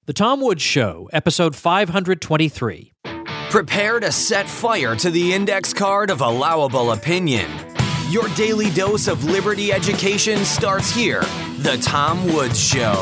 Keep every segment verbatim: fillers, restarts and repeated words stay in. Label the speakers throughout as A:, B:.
A: The Tom Woods Show, episode five twenty-three.
B: Prepare to set fire to the index card of allowable opinion. Your daily dose of liberty education starts here. The Tom Woods Show.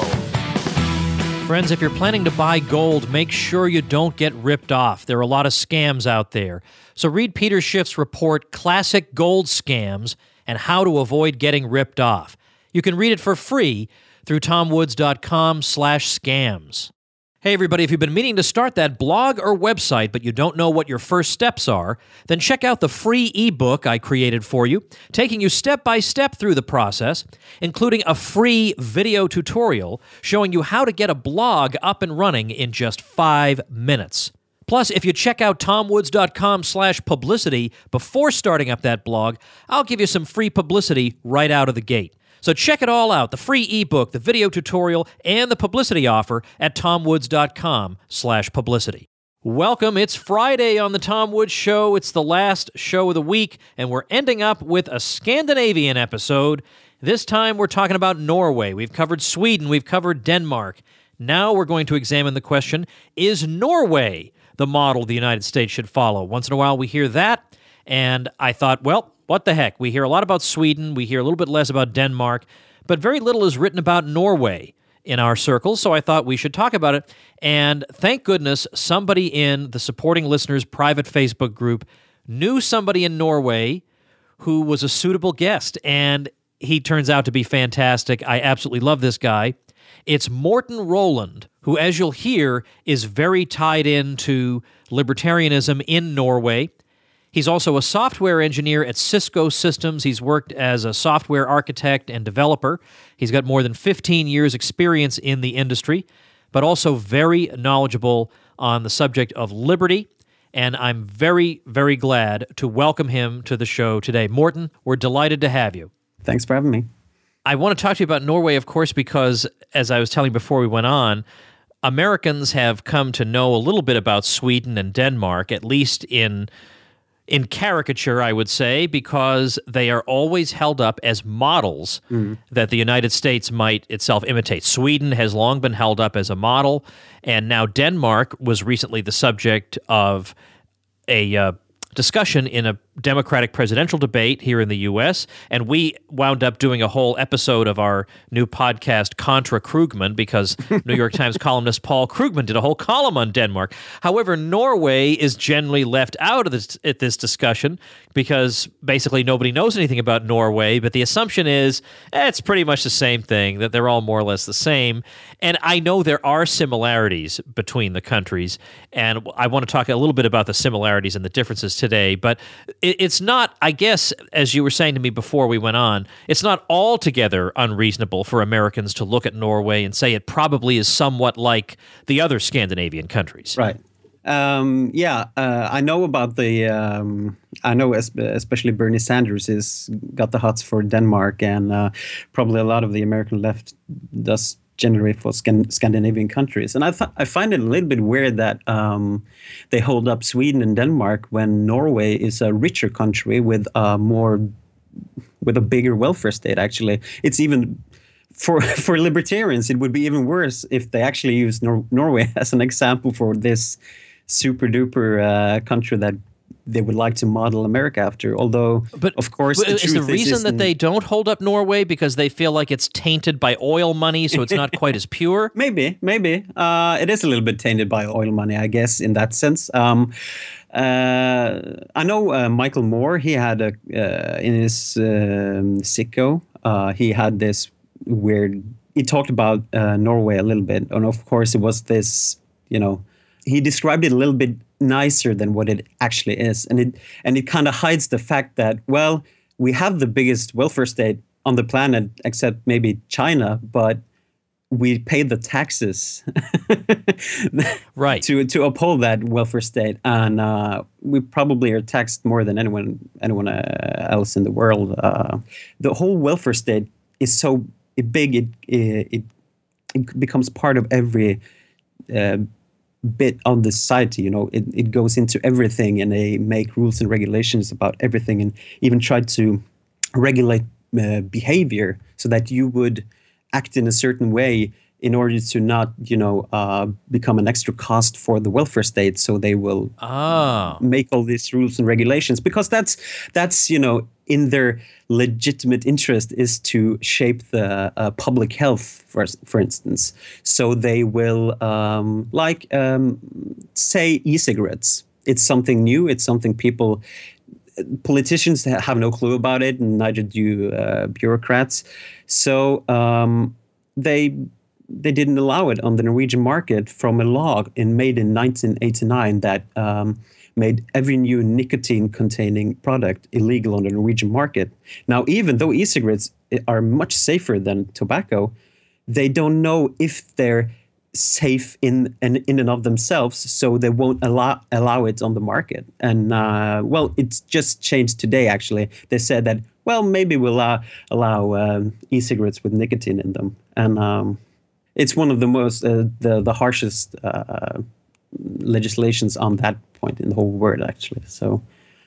A: Friends, if you're planning to buy gold, make sure you don't get ripped off. There are a lot of scams out there. So read Peter Schiff's report, Classic Gold Scams, and How to Avoid Getting Ripped Off. You can read it for free through tomwoods.com slash scams. Hey everybody, if you've been meaning to start that blog or website but you don't know what your first steps are, then check out the free ebook I created for you, taking you step by step through the process, including a free video tutorial showing you how to get a blog up and running in just five minutes. Plus, if you check out tomwoods.com slash publicity before starting up that blog, I'll give you some free publicity right out of the gate. So check it all out, the free ebook, the video tutorial, and the publicity offer at tomwoods.com slash publicity. Welcome, it's Friday on the Tom Woods Show. It's the last show of the week, and we're ending up with a Scandinavian episode. This time we're talking about Norway. We've covered Sweden, we've covered Denmark. Now we're going to examine the question, is Norway the model the United States should follow? Once in a while we hear that, and I thought, well, what the heck? We hear a lot about Sweden, we hear a little bit less about Denmark, but very little is written about Norway in our circles, so I thought we should talk about it. And thank goodness somebody in the Supporting Listeners private Facebook group knew somebody in Norway who was a suitable guest, and he turns out to be fantastic. I absolutely love this guy. It's Morten Roland, who, as you'll hear, is very tied into libertarianism in Norway. He's also a software engineer at Cisco Systems. He's worked as a software architect and developer. He's got more than fifteen years experience in the industry, but also very knowledgeable on the subject of liberty. And I'm very, very glad to welcome him to the show today. Morten, we're delighted to have you.
C: Thanks for having me.
A: I want to talk to you about Norway, of course, because, as I was telling you before we went on, Americans have come to know a little bit about Sweden and Denmark, at least in in caricature, I would say, because they are always held up as models mm. that the United States might itself imitate. Sweden has long been held up as a model, and now Denmark was recently the subject of a uh, discussion in a Democratic presidential debate here in the U S, and we wound up doing a whole episode of our new podcast, Contra Krugman, because New York Times columnist Paul Krugman did a whole column on Denmark. However, Norway is generally left out of this, at this discussion because basically nobody knows anything about Norway, but the assumption is eh, it's pretty much the same thing, that they're all more or less the same. And I know there are similarities between the countries, and I want to talk a little bit about the similarities and the differences today, but it's not, I guess, as you were saying to me before we went on, it's not altogether unreasonable for Americans to look at Norway and say it probably is somewhat like the other Scandinavian countries.
C: Right. Um, yeah, uh, I know about the, um, I know especially Bernie Sanders has got the hots for Denmark, and uh, probably a lot of the American left does generate for Scan- Scandinavian countries. And I th- I find it a little bit weird that um, they hold up Sweden and Denmark when Norway is a richer country with a more, with a bigger welfare state, actually. It's even, for for libertarians, it would be even worse if they actually use Nor- Norway as an example for this super duper uh, country that they would like to model America after, although,
A: but,
C: of course,
A: but
C: the
A: is
C: truth
A: the reason
C: is
A: that they don't hold up Norway because they feel like it's tainted by oil money, so it's not quite as pure?
C: Maybe, maybe. Uh, it is a little bit tainted by oil money, I guess, in that sense. Um, uh, I know uh, Michael Moore, he had a, uh, in his um, Sicko, uh, he had this weird, he talked about uh, Norway a little bit, and of course it was this, you know, he described it a little bit nicer than what it actually is. And it and it kind of hides the fact that, well, we have the biggest welfare state on the planet, except maybe China, but we pay the taxes
A: right.
C: to to uphold that welfare state. And uh, we probably are taxed more than anyone anyone uh, else in the world. Uh, the whole welfare state is so big, it it, it becomes part of every uh, bit on the society. You know, it, it goes into everything, and they make rules and regulations about everything, and even try to regulate uh, behavior so that you would act in a certain way in order to not, you know, uh, become an extra cost for the welfare state. So they will
A: oh.
C: make all these rules and regulations, because that's that's you know in their legitimate interest is to shape the uh, public health, for for instance. So they will um, like um, say e-cigarettes. It's something new. It's something people. Politicians have no clue about it, and neither do uh, bureaucrats. So um, they they didn't allow it on the Norwegian market from a law in made in nineteen eighty-nine that um, made every new nicotine-containing product illegal on the Norwegian market. Now, even though e-cigarettes are much safer than tobacco, they don't know if they're safe in and in and of themselves, so they won't allow allow it on the market. And uh, well, it's just changed today. Actually, they said that well, maybe we'll uh, allow um, e-cigarettes with nicotine in them, and um, it's one of the most uh, the the harshest uh, legislations on that point in the whole world, actually. So.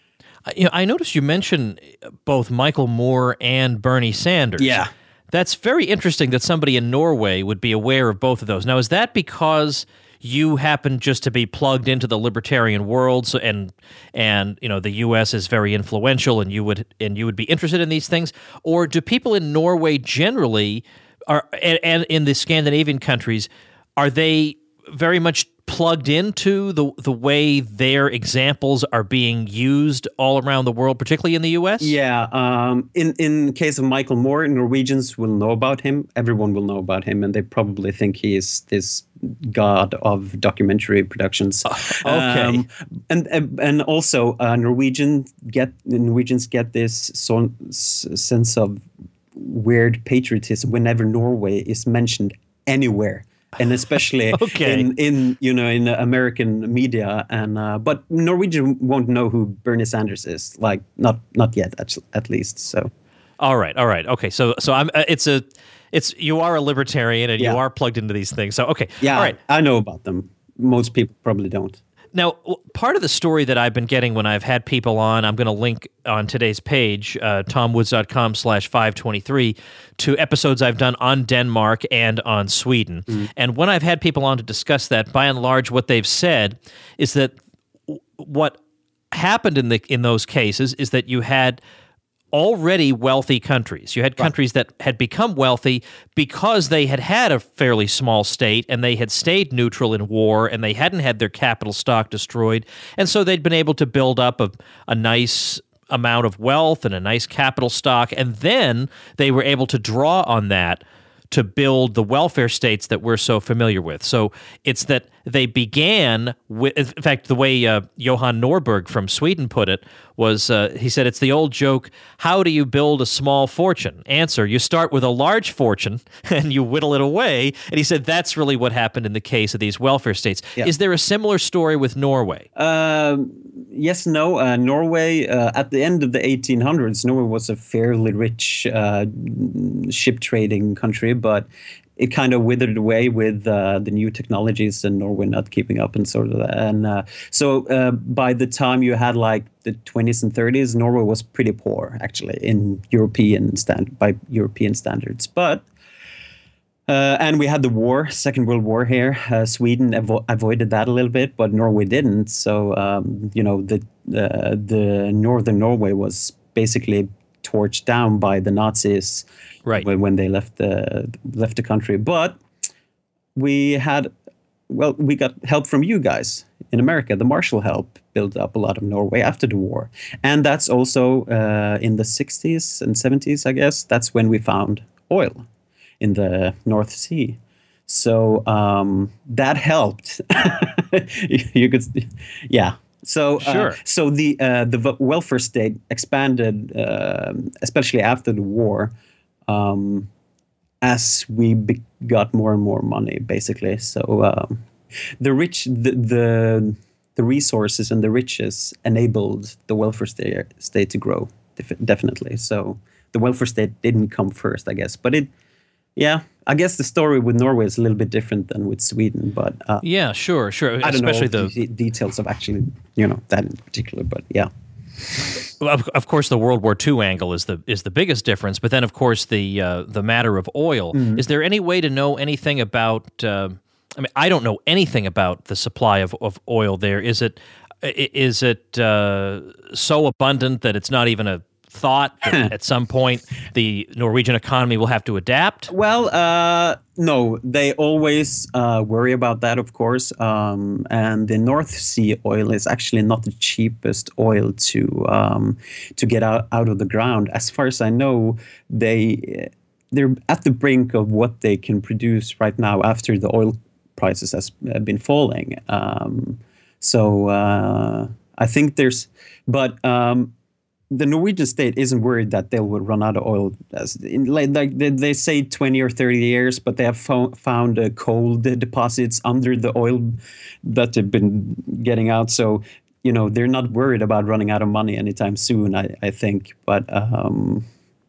A: You know, I noticed you mentioned both Michael Moore and Bernie Sanders.
C: Yeah.
A: That's very interesting that somebody in Norway would be aware of both of those. Now, is that because you happen just to be plugged into the libertarian world, so, and and you know the U S is very influential, and you would and you would be interested in these things, or do people in Norway generally are and, and in the Scandinavian countries are they very much plugged into the the way their examples are being used all around the world, particularly in the U S?
C: Yeah. Um, in in case of Michael Moore, Norwegians will know about him. Everyone will know about him, and they probably think he is this god of documentary productions.
A: Uh, okay. Um,
C: and and also uh, Norwegian get Norwegians get this so, sense of weird patriotism whenever Norway is mentioned anywhere. And especially
A: okay.
C: in, in you know in American media, and uh, but Norwegian won't know who Bernie Sanders is, like not not yet at, at least. So,
A: all right, all right, okay. So so I'm uh, it's a it's you are a libertarian and
C: yeah.
A: you are plugged into these things. So okay,
C: yeah,
A: all right.
C: I know about them. Most people probably don't.
A: Now, part of the story that I've been getting when I've had people on, I'm going to link on today's page, uh, tomwoods.com slash 523, to episodes I've done on Denmark and on Sweden. Mm. And when I've had people on to discuss that, by and large, what they've said is that what happened in the in those cases is that you had already wealthy countries. You had countries right. that had become wealthy because they had had a fairly small state and they had stayed neutral in war and they hadn't had their capital stock destroyed. And so they'd been able to build up a, a nice amount of wealth and a nice capital stock. And then they were able to draw on that to build the welfare states that we're so familiar with. So it's that they began with, in fact, the way uh, Johan Norberg from Sweden put it was, uh, he said, it's the old joke, how do you build a small fortune? Answer, you start with a large fortune and you whittle it away. And he said that's really what happened in the case of these welfare states. Yeah. Is there a similar story with Norway?
C: Um, yes, no. Uh, Norway, uh, at the end of the eighteen hundreds, Norway was a fairly rich uh, ship trading country, but it kind of withered away with uh, the new technologies and Norway not keeping up and sort of that. And uh, so uh, by the time you had like the twenties and thirties, Norway was pretty poor actually in European stand by European standards. But uh, and we had the war, Second World War here. Uh, Sweden avo- avoided that a little bit, but Norway didn't. So um, you know the uh, the northern Norway was basically torched down by the Nazis.
A: Right.
C: When, when they left the left the country, but we had, well, we got help from you guys in America. The Marshall help built up a lot of Norway after the war, and that's also uh, in the sixties and seventies, I guess. That's when we found oil in the North Sea. So um, that helped. You could, yeah. So,
A: sure.
C: uh, so the uh, the welfare state expanded, uh, especially after the war. Um, as we be- got more and more money, basically. So um, the rich, the, the the resources and the riches enabled the welfare state, state to grow, def- definitely. So the welfare state didn't come first, I guess. But it, yeah, I guess the story with Norway is a little bit different than with Sweden. But uh,
A: yeah, sure, sure.
C: I don't
A: Especially
C: know
A: the
C: d- details of actually, you know, that in particular. But yeah.
A: Of, of course, the World War Two angle is the is the biggest difference. But then, of course, the uh, the matter of oil. Mm-hmm. Is there any way to know anything about? Uh, I mean, I don't know anything about the supply of, of oil there. Is it is it uh, so abundant that it's not even a thought that at some point the Norwegian economy will have to adapt?
C: Well, uh, no, they always uh, worry about that, of course. Um, and the North Sea oil is actually not the cheapest oil to um, to get out, out of the ground. As far as I know, they they're at the brink of what they can produce right now after the oil prices has been falling. Um, so uh, I think there's, but. Um, The Norwegian state isn't worried that they will run out of oil. As in, like, like they, they say twenty or thirty years, but they have fo- found uh, coal deposits under the oil that they've been getting out. So, you know, they're not worried about running out of money anytime soon, I, I think. But um,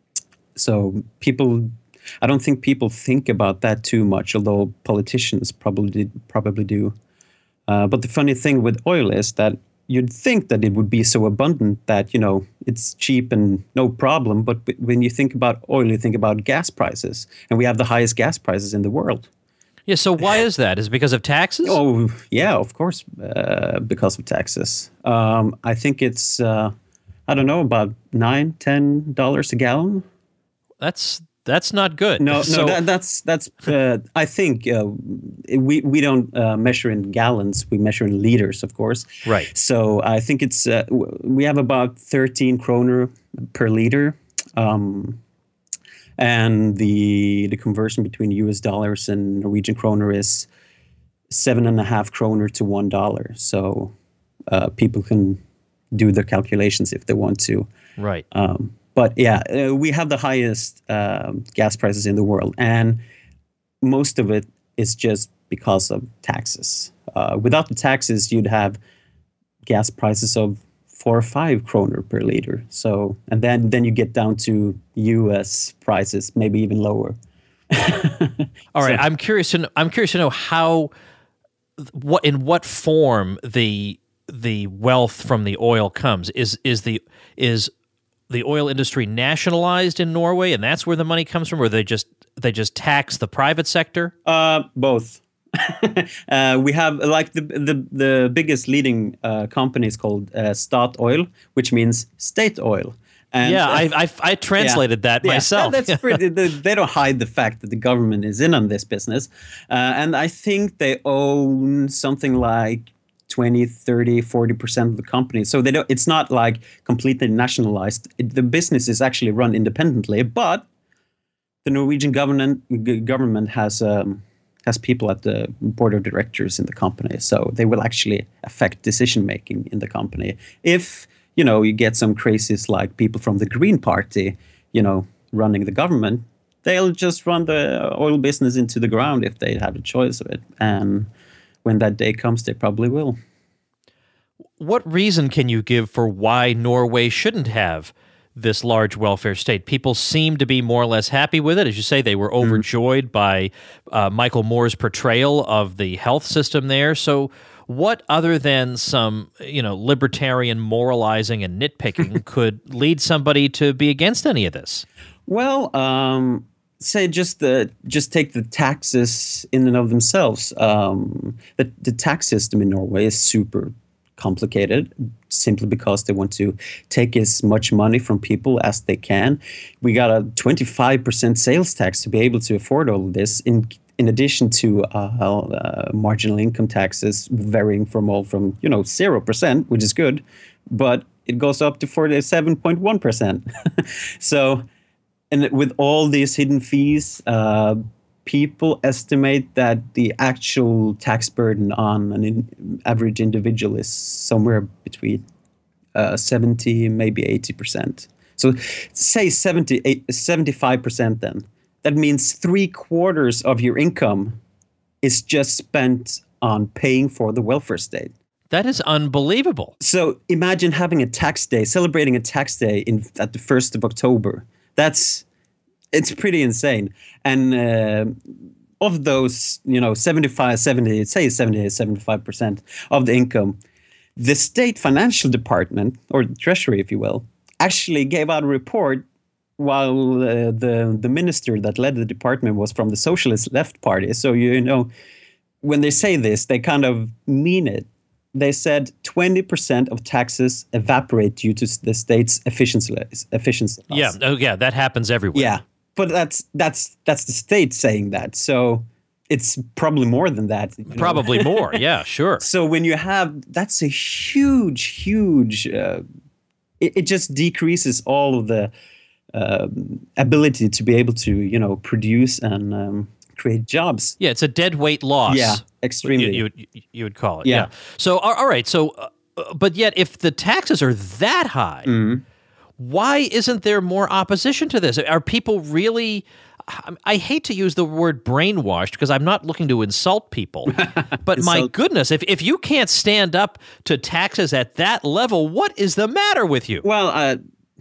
C: so people, I don't think people think about that too much, although politicians probably probably do. Uh, but the funny thing with oil is that you'd think that it would be so abundant that, you know, it's cheap and no problem. But when you think about oil, you think about gas prices. And we have the highest gas prices in the world.
A: Yeah, so why is that? Is it because of taxes?
C: Oh, yeah, of course, uh, because of taxes. Um, I think it's, uh, I don't know, about nine, ten dollars a gallon.
A: That's that's not good.
C: No, no,
A: so,
C: that, that's that's. Uh, I think uh, we we don't uh, measure in gallons. We measure in liters, of course.
A: Right.
C: So I think it's uh, we have about thirteen kroner per liter, um, and the the conversion between U S dollars and Norwegian kroner is seven and a half kroner to one dollar. So uh, people can do the calculations if they want to.
A: Right.
C: Um, But yeah, uh, we have the highest uh, gas prices in the world, and most of it is just because of taxes. Uh, without the taxes, you'd have gas prices of four or five kroner per liter. So, and then then you get down to U S prices, maybe even lower.
A: All right, so, I'm curious to know, I'm curious to know how, what in what form the the wealth from the oil comes. Is is the is the oil industry nationalized in Norway, and that's where the money comes from, or they just they just tax the private sector?
C: Uh, both. uh, we have like the the the biggest leading uh, company is called uh, Statoil, which means state oil. And,
A: yeah,
C: uh,
A: I, I I translated
C: yeah,
A: that
C: yeah,
A: myself.
C: That's pretty. They, they don't hide the fact that the government is in on this business, uh, and I think they own something like twenty, thirty, forty percent of the company. So they don't, it's not like completely nationalized. It, the business is actually run independently, but the Norwegian government g- government has um, has people at the board of directors in the company. So they will actually affect decision making in the company. If, you know, you get some crazies like people from the Green Party, you know, running the government, they'll just run the oil business into the ground if they have a choice of it. And when that day comes, they probably will.
A: What reason can you give for why Norway shouldn't have this large welfare state? People seem to be more or less happy with it. As you say, they were overjoyed mm. by uh, Michael Moore's portrayal of the health system there. So what other than some, you know, libertarian moralizing and nitpicking could lead somebody to be against any of this?
C: Well, um... say just the just take the taxes in and of themselves. Um, the, the tax system in Norway is super complicated simply because they want to take as much money from people as they can. We got a twenty-five percent sales tax to be able to afford all of this, in in addition to uh, uh, marginal income taxes varying from all from, you know, zero percent, which is good, but it goes up to forty-seven point one percent. So, and with all these hidden fees, uh, people estimate that the actual tax burden on an in, average individual is somewhere between uh, seventy, maybe eighty percent. So say seventy, seventy-five percent then. That means three quarters of your income is just spent on paying for the welfare state.
A: That is unbelievable.
C: So imagine having a tax day, celebrating a tax day in at the first of October. That's, it's pretty insane. And uh, of those, you know, seventy-five, seventy, say seventy, seventy-five percent of the income, the state financial department, or the treasury, if you will, actually gave out a report while uh, the the minister that led the department was from the Socialist Left Party. So, you know, when they say this, they kind of mean it. They said twenty percent of taxes evaporate due to the state's efficiency efficiency loss.
A: Yeah, oh yeah, that happens everywhere.
C: Yeah, but that's that's that's the state saying that. So it's probably more than that. You know?
A: Probably more. Yeah, sure.
C: So when you have, that's a huge, huge. Uh, it, it just decreases all of the um, ability to be able to, you know, produce and um, create jobs.
A: Yeah, it's a dead weight loss.
C: Yeah, extremely.
A: You, you, you, you would call it.
C: Yeah.
A: yeah. So, all all right. So, uh, but yet, if the taxes are that high,
C: mm-hmm.
A: why isn't there more opposition to this? Are people really? I hate to use the word brainwashed because I'm not looking to insult people, but my
C: Insult.
A: goodness, if if you can't stand up to taxes at that level, what is the matter with you?
C: Well, uh,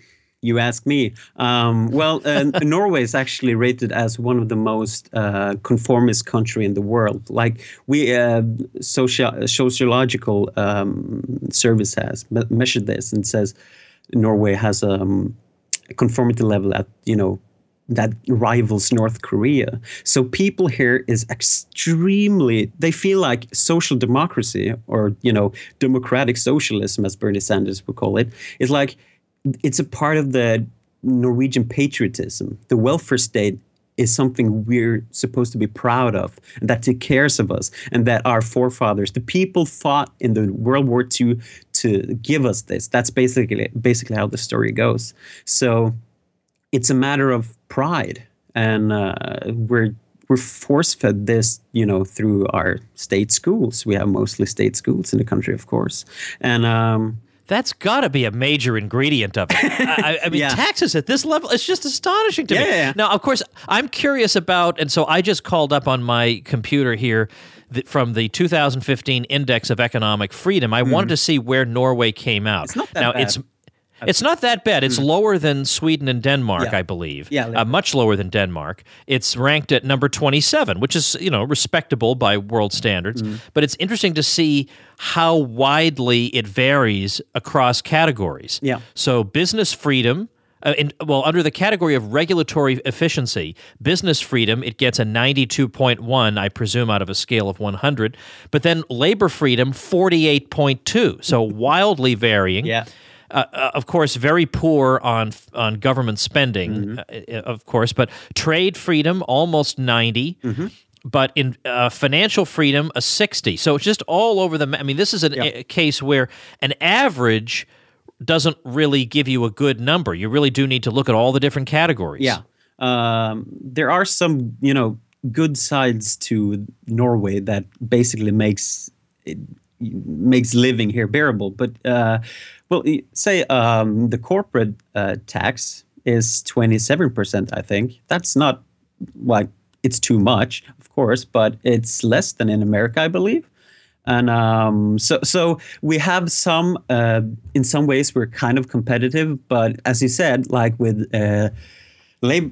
C: you ask me. Um, well, uh, Norway is actually rated as one of the most uh, conformist country in the world. Like we, uh, socio- sociological um, service has me- measured this and says Norway has um, a conformity level at, you know, that rivals North Korea. So people here is extremely, they feel like social democracy, or, you know, democratic socialism, as Bernie Sanders would call it, is like, it's a part of the Norwegian patriotism. The welfare state is something we're supposed to be proud of, and that takes care of us, and that our forefathers, the people fought in the World War Two to give us this. That's basically basically how the story goes. So it's a matter of pride, and uh, we're we're force-fed this, you know, through our state schools. We have mostly state schools in the country, of course, and um,
A: that's got to be a major ingredient of it. I, I mean,
C: Yeah.
A: taxes at this level, it's just astonishing to
C: Yeah,
A: me.
C: yeah, yeah.
A: Now, of course, I'm curious about, and so I just called up on my computer here th- from the two thousand fifteen Index of Economic Freedom. I wanted to see where Norway came out.
C: It's not that
A: now,
C: bad.
A: it's It's not that bad. It's lower than Sweden and Denmark,
C: Yeah.
A: I believe.
C: Yeah,
A: uh, much lower than Denmark. It's ranked at number twenty-seven, which is, you know, respectable by world standards. But it's interesting to see how widely it varies across categories.
C: Yeah.
A: So business freedom. Uh, in, well, under the category of regulatory efficiency, business freedom, it gets a ninety-two point one, I presume, out of a scale of one hundred. But then labor freedom, forty-eight point two. So wildly varying.
C: yeah.
A: Uh, uh, of course, very poor on on government spending,
C: Mm-hmm.
A: uh, of course, but trade freedom, almost ninety.
C: Mm-hmm.
A: But in uh, financial freedom, a sixty. So it's just all over the ma- I mean, this is an,
C: Yeah.
A: a case where an average doesn't really give you a good number. You really do need to look at all the different categories.
C: Yeah. Um, there are some, you know, good sides to Norway that basically makes it makes living here bearable. But uh, well, y- say um, the corporate uh, tax is twenty-seven percent. I think that's not like it's too much, of course, but it's less than in America, I believe. And um, so, so we have some. Uh, in some ways, we're kind of competitive, but as you said, like with uh, lab-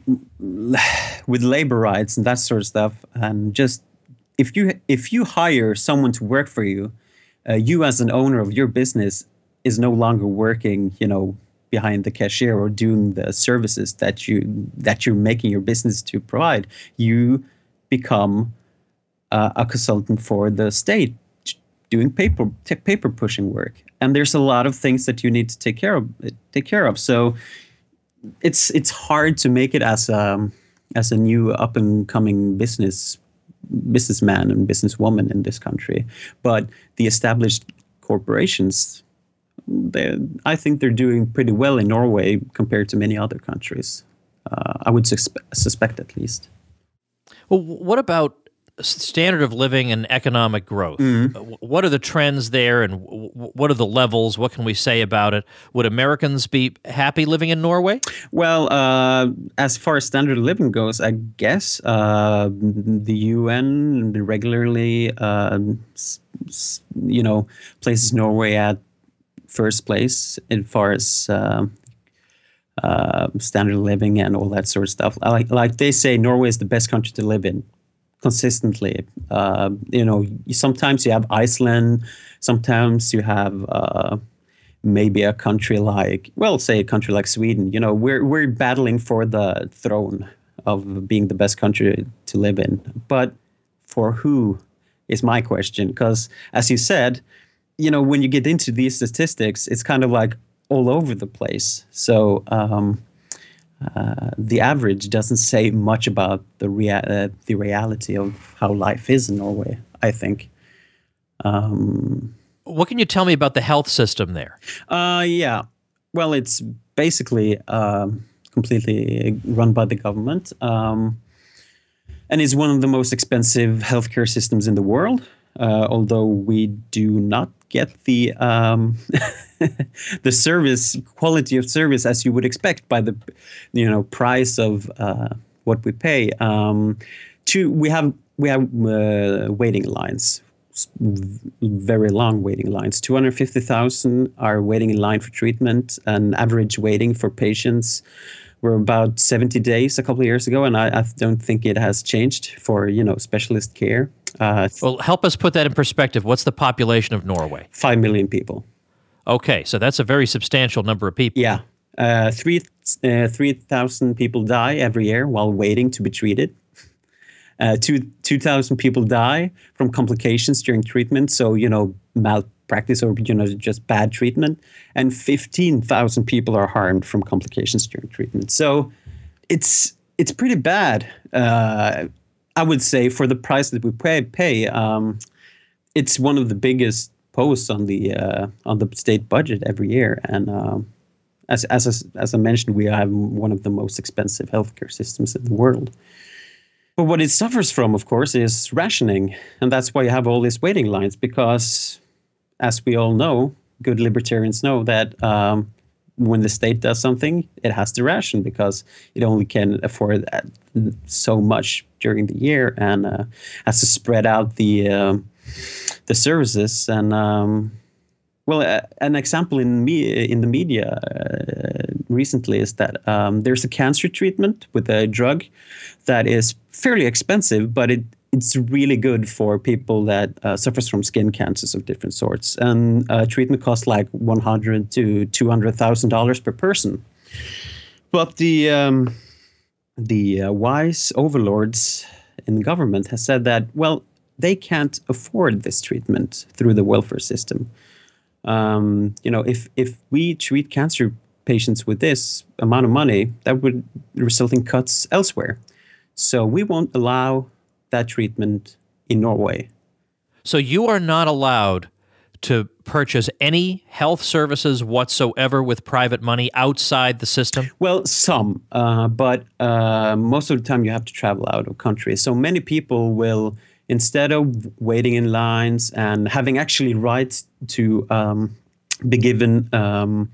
C: with labor rights and that sort of stuff, and just if you if you hire someone to work for you, uh, you as an owner of your business is no longer working, you know, behind the cashier or doing the services that you that you're making your business to provide. You become uh, a consultant for the state, doing paper t- paper pushing work, and there's a lot of things that you need to take care of. Take care of. So it's it's hard to make it as a as a new up and coming business businessman and businesswoman in this country. But the established corporations, they, I think they're doing pretty well in Norway compared to many other countries. Uh, I would suspe- suspect, at least.
A: Well, what about standard of living and economic growth?
C: Mm-hmm.
A: Uh, What are the trends there, and w- w- what are the levels? What can we say about it? Would Americans be happy living in Norway?
C: Well, uh, as far as standard of living goes, I guess uh, the U N regularly, uh, s- s- you know, places Norway at first place as far as uh, uh, standard of living and all that sort of stuff. Like, like they say, Norway is the best country to live in. Consistently, uh, you know, sometimes you have Iceland, sometimes you have uh, maybe a country like, well, say a country like Sweden. You know, we're we're battling for the throne of being the best country to live in. But for who is my question? Because as you said, you know, when you get into these statistics, it's kind of like all over the place. So um, uh, the average doesn't say much about the rea- uh, the reality of how life is in Norway, I think. Um,
A: what can you tell me about the health system there?
C: Uh, yeah, well, it's basically um, completely run by the government, um, and is one of the most expensive healthcare systems in the world. Uh, although we do not get the um, the service quality of service as you would expect by the you know price of uh, what we pay. Um, to we have we have uh, waiting lines, very long waiting lines. two hundred fifty thousand are waiting in line for treatment. An average waiting for patients were about seventy days a couple of years ago, and I, I don't think it has changed for you know specialist care. Uh,
A: well, help us put that in perspective. What's the population of Norway?
C: Five million people.
A: Okay, so that's a very substantial number of people.
C: Yeah, uh, three uh, three thousand people die every year while waiting to be treated. Uh, two two thousand people die from complications during treatment. So you know malpractice or you know just bad treatment, and fifteen thousand people are harmed from complications during treatment. So it's it's pretty bad. Uh, I would say for the price that we pay, pay um, it's one of the biggest posts on the uh, on the state budget every year. And um, as as as I mentioned, we have one of the most expensive healthcare systems in the world. But what it suffers from, of course, is rationing, and that's why you have all these waiting lines. Because, as we all know, good libertarians know that um, when the state does something, it has to ration because it only can afford that so much during the year, and uh, has to spread out the um, the services. And um, well, uh, an example in me in the media uh, recently is that um, there's a cancer treatment with a drug that is fairly expensive, but it it's really good for people that uh, suffers from skin cancers of different sorts. And uh, treatment costs like one hundred to two hundred thousand dollars per person. But the um, the uh, wise overlords in the government has said that, well, they can't afford this treatment through the welfare system. Um, you know, if if we treat cancer patients with this amount of money, that would result in cuts elsewhere. So we won't allow that treatment in Norway.
A: So you are not allowed to purchase any health services whatsoever with private money outside the system?
C: Well, some, uh, but uh, most of the time you have to travel out of country. So many people will, instead of waiting in lines and having actually rights to um, be given um,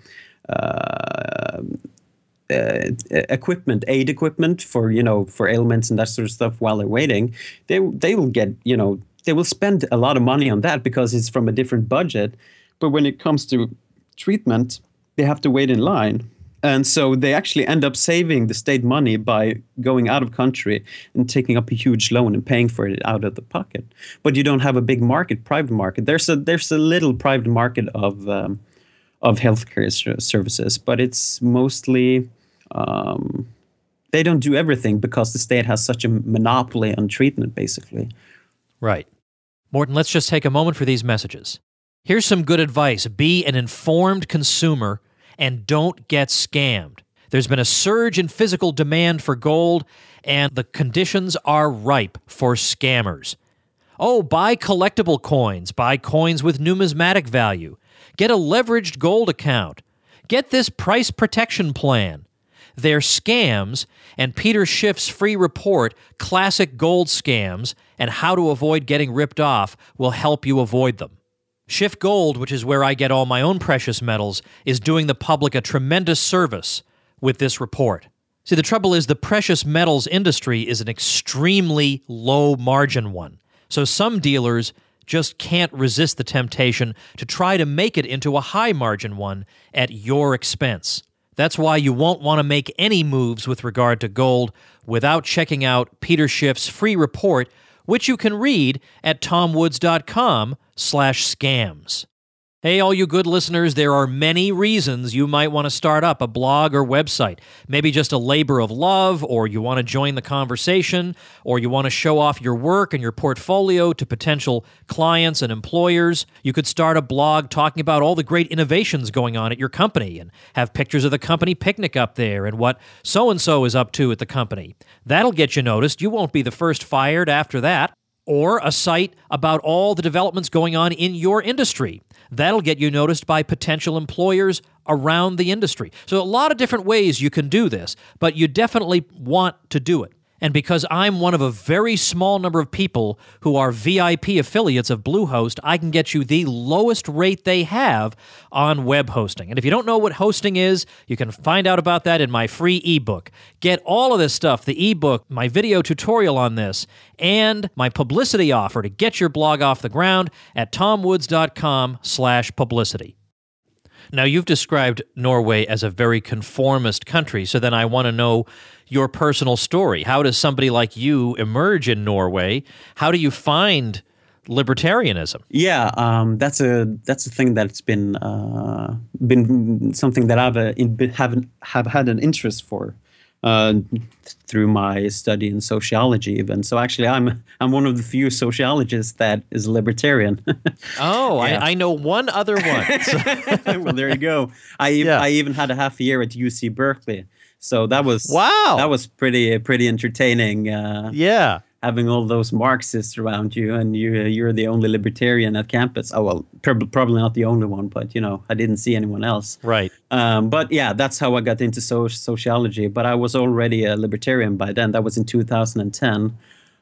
C: uh, Uh, equipment, aid equipment for, you know, for ailments and that sort of stuff while they're waiting, they they will get, you know, they will spend a lot of money on that because it's from a different budget. But when it comes to treatment, they have to wait in line. And so they actually end up saving the state money by going out of country and taking up a huge loan and paying for it out of the pocket. But you don't have a big market, private market. There's a there's a little private market of um, of healthcare services, but it's mostly Um, they don't do everything because the state has such a monopoly on treatment, basically.
A: Right. Morten, let's just take a moment for these messages. Here's some good advice. Be an informed consumer and don't get scammed. There's been a surge in physical demand for gold, and the conditions are ripe for scammers. Oh, buy collectible coins. Buy coins with numismatic value. Get a leveraged gold account. Get this price protection plan. They're scams, and Peter Schiff's free report, Classic Gold Scams and How to Avoid Getting Ripped Off, will help you avoid them. Schiff Gold, which is where I get all my own precious metals, is doing the public a tremendous service with this report. See, the trouble is the precious metals industry is an extremely low-margin one, so some dealers just can't resist the temptation to try to make it into a high-margin one at your expense. That's why you won't want to make any moves with regard to gold without checking out Peter Schiff's free report, which you can read at tomwoods.com slash scams. Hey, all you good listeners, there are many reasons you might want to start up a blog or website. Maybe just a labor of love, or you want to join the conversation, or you want to show off your work and your portfolio to potential clients and employers. You could start a blog talking about all the great innovations going on at your company and have pictures of the company picnic up there and what so-and-so is up to at the company. That'll get you noticed. You won't be the first fired after that. Or a site about all the developments going on in your industry. That'll get you noticed by potential employers around the industry. So a lot of different ways you can do this, but you definitely want to do it. And because I'm one of a very small number of people who are V I P affiliates of Bluehost, I can get you the lowest rate they have on web hosting. And if you don't know what hosting is, you can find out about that in my free ebook. Get all of this stuff, the ebook, my video tutorial on this, and my publicity offer to get your blog off the ground at tomwoods.com slash publicity. Now, you've described Norway as a very conformist country, so then I want to know your personal story. How does somebody like you emerge in Norway? How do you find libertarianism?
C: Yeah, um, that's a that's a thing that's been uh, been something that I've uh, in, have have had an interest for uh, through my study in sociology. Even so, actually, I'm I'm one of the few sociologists that is libertarian.
A: Oh,
C: yeah.
A: I, I know one other one. So.
C: Well, there you go. I
A: Yeah.
C: I even had a half a year at U C Berkeley, so that was
A: Wow.
C: that was pretty pretty entertaining. Uh,
A: Yeah.
C: Having all those Marxists around you, and you you're the only libertarian at campus. Oh well, prob- probably not the only one, but you know I didn't see anyone else.
A: Right.
C: Um, but yeah, that's how I got into so- sociology. But I was already a libertarian by then. That was in two thousand ten,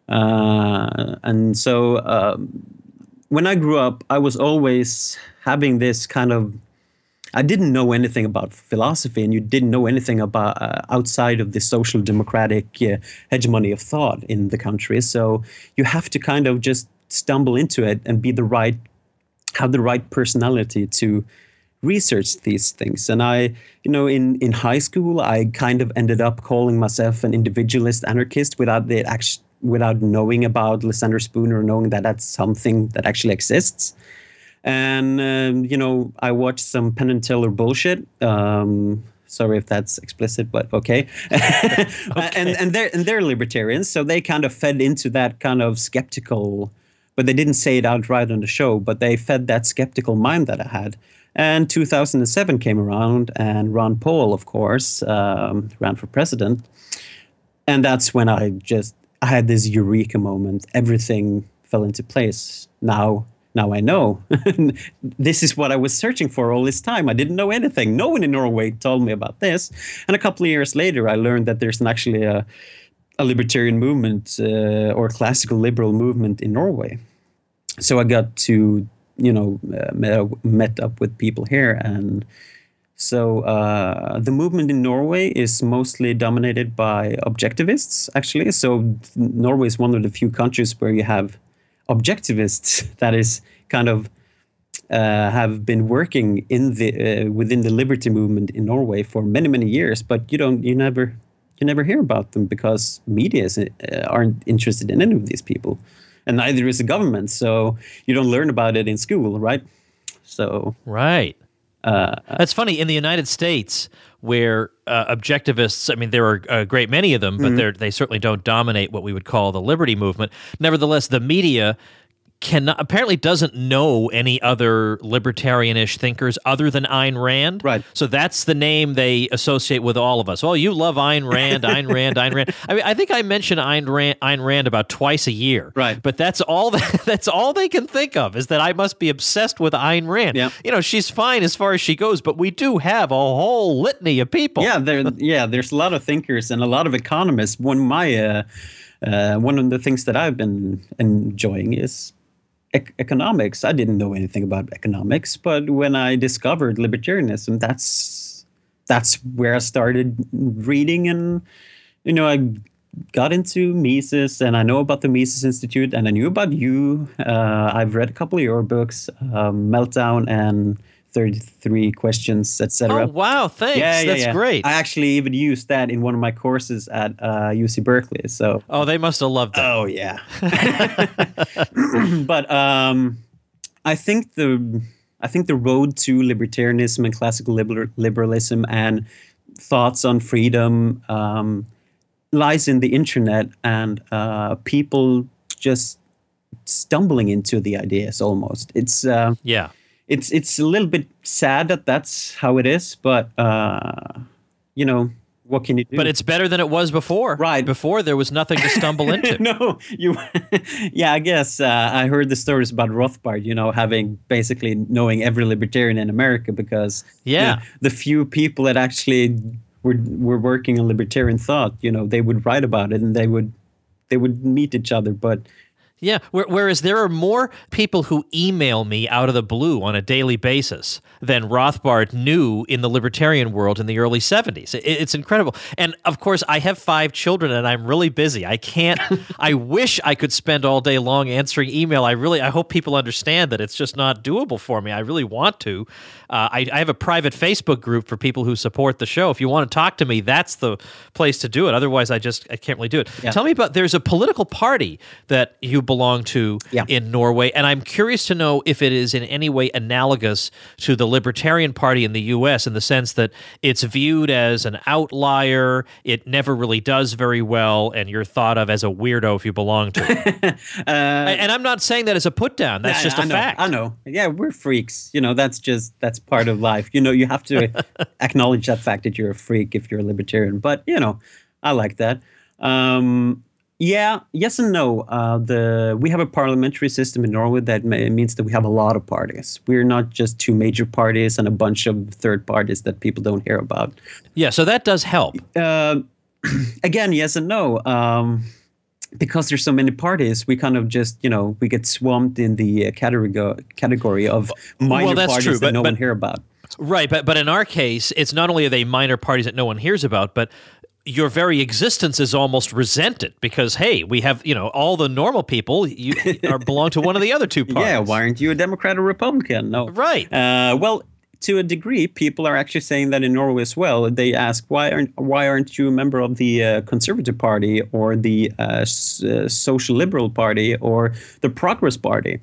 C: uh, and so um, when I grew up, I was always having this kind of. I didn't know anything about philosophy, and you didn't know anything about uh, outside of the social democratic uh, hegemony of thought in the country. So you have to kind of just stumble into it and be the right, have the right personality to research these things. And I, you know, in, in high school, I kind of ended up calling myself an individualist anarchist without the act- without knowing about Lysander Spooner, knowing that that's something that actually exists. And, um, you know, I watched some Penn and Teller bullshit. Um, sorry if that's explicit, but okay. okay. And and they're, and they're libertarians, so they kind of fed into that kind of skeptical, but they didn't say it outright on the show, but they fed that skeptical mind that I had. And two thousand seven came around, and Ron Paul, of course, um, ran for president. And that's when I just, I had this eureka moment. Everything fell into place. Now, Now I know. This is what I was searching for all this time. I didn't know anything. No one in Norway told me about this. And a couple of years later, I learned that there's an actually a, a libertarian movement uh, or classical liberal movement in Norway. So I got to, you know, uh, met, met up with people here. And so uh, the movement in Norway is mostly dominated by objectivists, actually. So Norway is one of the few countries where you have objectivists that is kind of uh, have been working in the uh, within the liberty movement in Norway for many many years, but you don't you never you never hear about them because media is, uh, aren't interested in any of these people, and neither is the government. So you don't learn about it in school, right? So
A: Right.
C: Uh,
A: That's funny. In the United States, where uh, objectivists, I mean, there are a great many of them, but they're they certainly don't dominate what we would call the liberty movement. Nevertheless, the media can apparently doesn't know any other libertarian-ish thinkers other than Ayn Rand.
C: Right.
A: So that's the name they associate with all of us. Oh, you love Ayn Rand, Ayn Rand, Ayn Rand. I mean, I think I mention Ayn Rand, Ayn Rand about twice a year.
C: Right.
A: But that's all that, that's all they can think of is that I must be obsessed with Ayn Rand.
C: Yeah.
A: You know, she's fine as far as she goes, but we do have a whole litany of people.
C: Yeah, there. Yeah, there's a lot of thinkers and a lot of economists. One of my uh, uh, one of the things that I've been enjoying is ec- economics. I didn't know anything about economics, but when I discovered libertarianism, that's that's where I started reading, and you know, I got into Mises, and I know about the Mises Institute, and I knew about you. Uh, I've read a couple of your books, um, Meltdown and thirty-three Questions, et cetera.
A: Oh, wow. Thanks.
C: Yeah, yeah,
A: That's
C: yeah.
A: great.
C: I actually even used that in one of my courses at uh, U C Berkeley. So,
A: oh, they must have loved that.
C: oh yeah. But um, I think the I think the road to libertarianism and classical liber- liberalism and thoughts on freedom um, lies in the internet, and uh, people just stumbling into the ideas almost. It's uh,
A: yeah.
C: It's it's a little bit sad that that's how it is, but uh, you know, what can you do?
A: But it's better than it was before.
C: Right.
A: Before, there was nothing to stumble into.
C: no, you. yeah, I guess uh, I heard the stories about Rothbard, you know, having basically knowing every libertarian in America because
A: yeah,
C: you know, the few people that actually were were working on libertarian thought, you know, they would write about it and they would they would meet each other, but.
A: Yeah, whereas there are more people who email me out of the blue on a daily basis than Rothbard knew in the libertarian world in the early seventies. It's incredible. And of course, I have five children and I'm really busy. I can't, I wish I could spend all day long answering email. I really, I hope people understand that it's just not doable for me. I really want to. Uh, I, I have a private Facebook group for people who support the show. If you want to talk to me, that's the place to do it. Otherwise, I just, I can't really do it.
C: Yeah.
A: Tell me about, there's a political party that you belong to
C: yeah.
A: in Norway, and I'm curious to know if it is in any way analogous to the Libertarian Party in the U S in the sense that it's viewed as an outlier, it never really does very well, and you're thought of as a weirdo if you belong to it. uh, and I'm not saying that as a put down. That's
C: yeah,
A: just a
C: I know,
A: fact.
C: I know. Yeah, we're freaks. You know, that's just that's part of life. You know, you have to acknowledge that fact that you're a freak if you're a libertarian. But you know, I like that. Um, Yeah, yes and no. Uh, the we have a parliamentary system in Norway that may, means that we have a lot of parties. We're not just two major parties and a bunch of third parties that people don't hear about.
A: Yeah, so that does help.
C: Uh, again, yes and no. Um, because there's so many parties, we kind of just, you know, we get swamped in the category category of minor
A: well, that's
C: parties
A: true,
C: that
A: but,
C: no
A: but,
C: one hear about.
A: Right, but but in our case, it's not only are they minor parties that no one hears about, but your very existence is almost resented because, hey, we have, you know, all the normal people you are belong to one of the other two parties.
C: Yeah, why aren't you a Democrat or Republican? No.
A: Right.
C: Uh, well, to a degree, people are actually saying that in Norway as well. They ask, why aren't why aren't you a member of the uh, Conservative Party or the uh, s- uh, Social Liberal Party or the Progress Party?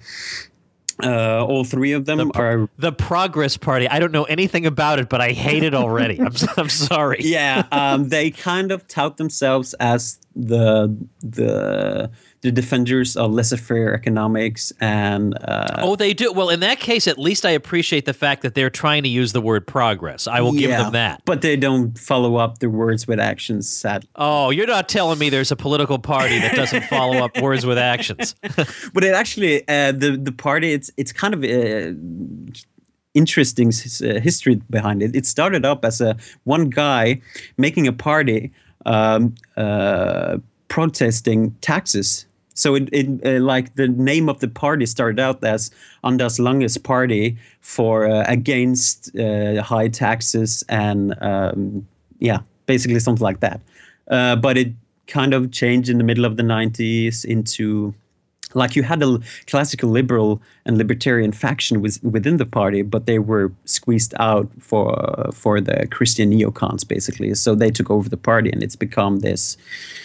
C: Uh, all three of them
A: the,
C: are
A: the Progress Party. I don't know anything about it, but I hate it already. I'm I'm sorry.
C: Yeah, um, they kind of tout themselves as the the the defenders of laissez-faire economics and uh,
A: oh, they do. Well, in that case, at least I appreciate the fact that they're trying to use the word progress. I will
C: yeah,
A: give them that.
C: But they don't follow up their words with actions, sadly.
A: Oh, you're not telling me there's a political party that doesn't follow up words with actions.
C: But it actually, uh, the the party, it's it's kind of uh, interesting uh, history behind it. It started up as a one guy making a party um, uh, protesting taxes. So it, it uh, like the name of the party started out as Anders Lange's party for uh, against uh, high taxes and um, yeah, basically something like that. Uh, but it kind of changed in the middle of the nineties into like you had a classical liberal and libertarian faction with, within the party, but they were squeezed out for for the Christian neocons basically. So they took over the party, and it's become this.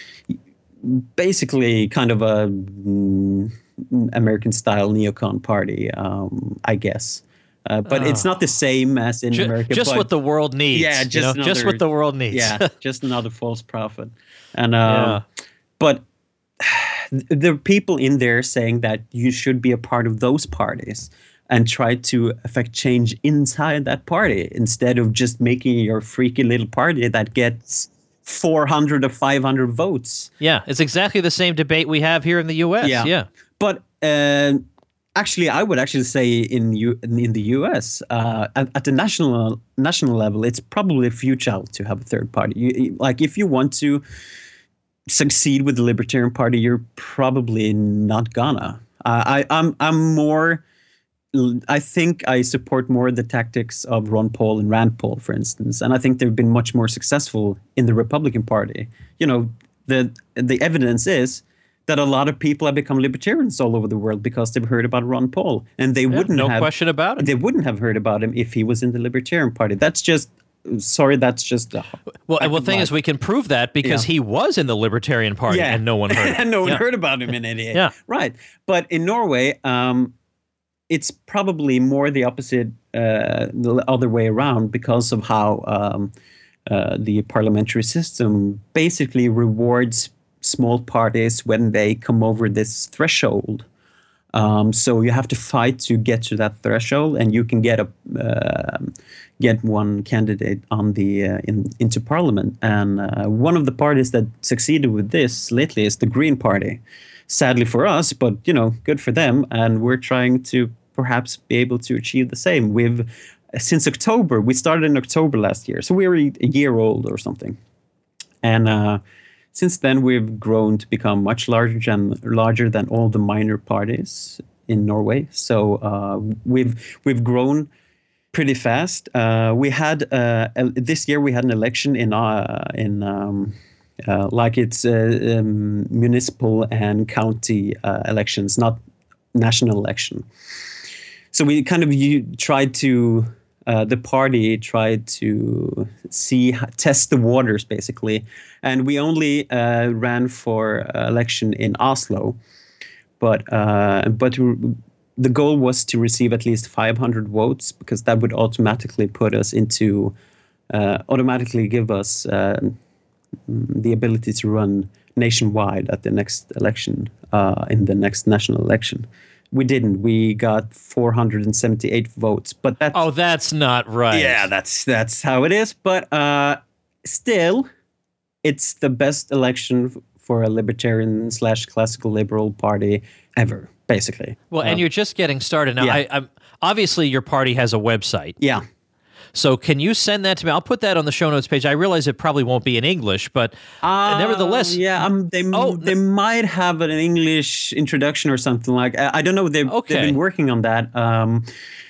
C: Basically, kind of a mm, American-style neocon party, um, I guess. Uh, but oh. it's not the same as in
A: just,
C: America.
A: Just
C: but,
A: what the world needs.
C: Yeah, just,
A: you know?
C: another,
A: just what the world needs.
C: Yeah, just another false prophet. And uh, yeah. But there are people in there saying that you should be a part of those parties and try to affect change inside that party instead of just making your freaky little party that gets four hundred or five hundred votes.
A: Yeah, it's exactly the same debate we have here in the U S.
C: Yeah,
A: yeah.
C: But uh, actually, I would actually say in U- in the U S uh, at, at the national national level, it's probably futile to have a third party. You, like, if you want to succeed with the Libertarian Party, you're probably not gonna. Uh, I I'm I'm more. I think I support more the tactics of Ron Paul and Rand Paul, for instance, and I think they've been much more successful in the Republican Party. You know, the the evidence is that a lot of people have become libertarians all over the world because they've heard about Ron Paul, and they
A: yeah,
C: wouldn't
A: no
C: have,
A: question about it.
C: They wouldn't have heard about him if he was in the Libertarian Party. That's just. Sorry, that's just a
A: well. And the thing is, we can prove that because yeah. he was in the Libertarian Party,
C: yeah.
A: and no one heard,
C: and no one
A: yeah.
C: heard about him in eighty-eight.
A: Yeah,
C: right. But in Norway, um, it's probably more the opposite, uh, the other way around, because of how um, uh, the parliamentary system basically rewards small parties when they come over this threshold. Um, so you have to fight to get to that threshold, and you can get a uh, get one candidate on the uh, in, into parliament. And uh, one of the parties that succeeded with this lately is the Green Party. Sadly for us, but you know, good for them. And we're trying to perhaps be able to achieve the same. We've since October. We started in October last year, so we were a year old or something, and. Uh, Since then, we've grown to become much larger than larger than all the minor parties in Norway. So uh, we've we've grown pretty fast. Uh, we had uh, this year we had an election in uh, in um, uh, like it's uh, um, municipal and county uh, elections, not national election. So we kind of you tried to. Uh, the party tried to see, test the waters, basically. And we only uh, ran for uh, election in Oslo. But uh, but the goal was to receive at least five hundred votes, because that would automatically put us into, uh, automatically give us uh, the ability to run nationwide at the next election, uh, in the next national election. We didn't. We got four hundred seventy-eight votes, but that's
A: oh, that's not right.
C: Yeah, that's that's how it is. But uh, still, it's the best election for a libertarian slash classical liberal party ever, basically.
A: Well,
C: uh,
A: and you're just getting started now.
C: Yeah.
A: I, I'm obviously your party has a website.
C: Yeah.
A: So can you send that to me? I'll put that on the show notes page. I realize it probably won't be in English, but
C: uh,
A: nevertheless.
C: Yeah, um, they,
A: oh,
C: they might have an English introduction or something like I, I don't know. They've,
A: okay.
C: they've been working on that um,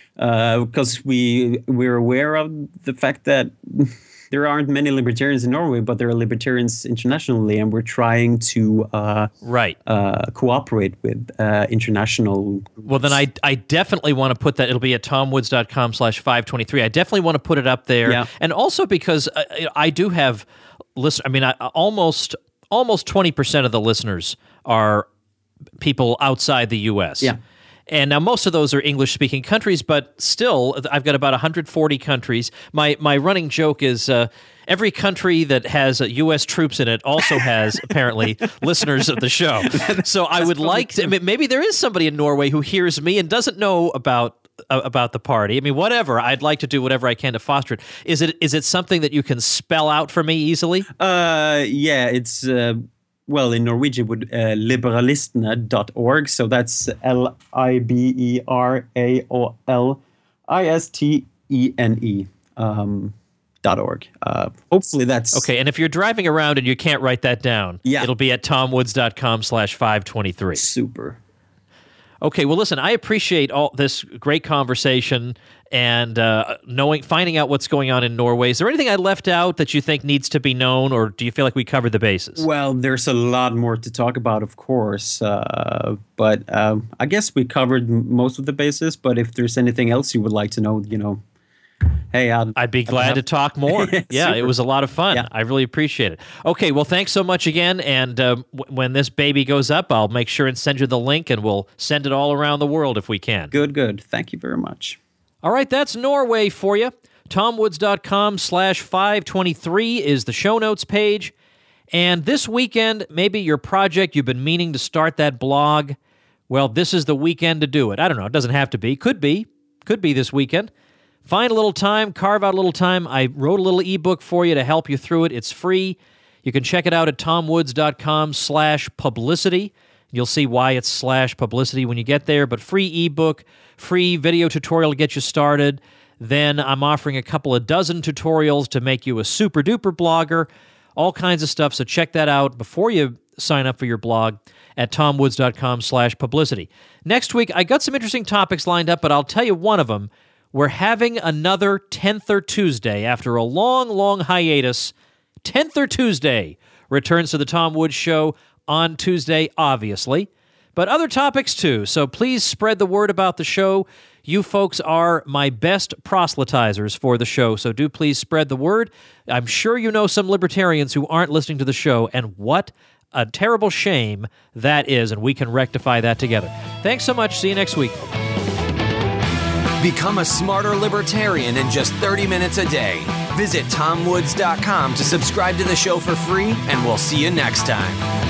C: uh, because we, we're aware of the fact that there aren't many libertarians in Norway, but there are libertarians internationally, and we're trying to uh,
A: right
C: uh, cooperate with uh, international groups.
A: Well, then I I definitely want to put that. It'll be at tomwoods.com slash 523. I definitely want to put it up there.
C: Yeah.
A: And also because I, I do have listen. I mean, I, almost almost twenty percent of the listeners are people outside the U S.
C: Yeah.
A: And now most of those are English-speaking countries, but still, I've got about one hundred forty countries. My my running joke is uh, every country that has uh, U S troops in it also has, apparently, listeners of the show. So I would like to, maybe there is somebody in Norway who hears me and doesn't know about uh, about the party. I mean, whatever. I'd like to do whatever I can to foster it. Is it is it something that you can spell out for me easily?
C: Uh, yeah, it's... Uh Well, in Norwegian, would uh, liberalistene dot org. So that's L I B E R A O L I S T E N E um, dot org. Uh, hopefully that's...
A: Okay, and if you're driving around and you can't write that down,
C: yeah.
A: it'll be at tomwoods.com slash 523.
C: Super.
A: Okay, well, listen, I appreciate all this great conversation and uh, knowing, finding out what's going on in Norway. Is there anything I left out that you think needs to be known, or do you feel like we covered the bases?
C: Well, there's a lot more to talk about, of course, uh, but um, I guess we covered most of the bases. But if there's anything else you would like to know, you know, hey, I'd,
A: I'd be glad
C: have...
A: to talk more. Yeah,
C: Super.
A: It was a lot of fun.
C: Yeah.
A: I really appreciate it. Okay, well, thanks so much again. And uh, w- when this baby goes up, I'll make sure and send you the link, and we'll send it all around the world if we can.
C: Good, good. Thank you very much.
A: All right, that's Norway for you. tomwoods.com slash 523 is the show notes page. And this weekend, maybe your project, you've been meaning to start that blog. Well, this is the weekend to do it. I don't know. It doesn't have to be. Could be. Could be this weekend. Find a little time, carve out a little time. I wrote a little ebook for you to help you through it. It's free. You can check it out at tomwoods.com slash publicity. You'll see why it's slash publicity when you get there. But free ebook, free video tutorial to get you started. Then I'm offering a couple of dozen tutorials to make you a super duper blogger. All kinds of stuff. So check that out before you sign up for your blog at tomwoods.com slash publicity. Next week, I got some interesting topics lined up, but I'll tell you one of them. We're having another tenth-er Tuesday after a long, long hiatus. tenth-er Tuesday returns to the Tom Woods Show on Tuesday, obviously, but other topics too. So please spread the word about the show. You folks are my best proselytizers for the show, so do please spread the word. I'm sure you know some libertarians who aren't listening to the show, and what a terrible shame that is, and we can rectify that together. Thanks so much. See you next week.
B: Become a smarter libertarian in just thirty minutes a day. Visit tom woods dot com to subscribe to the show for free, and we'll see you next time.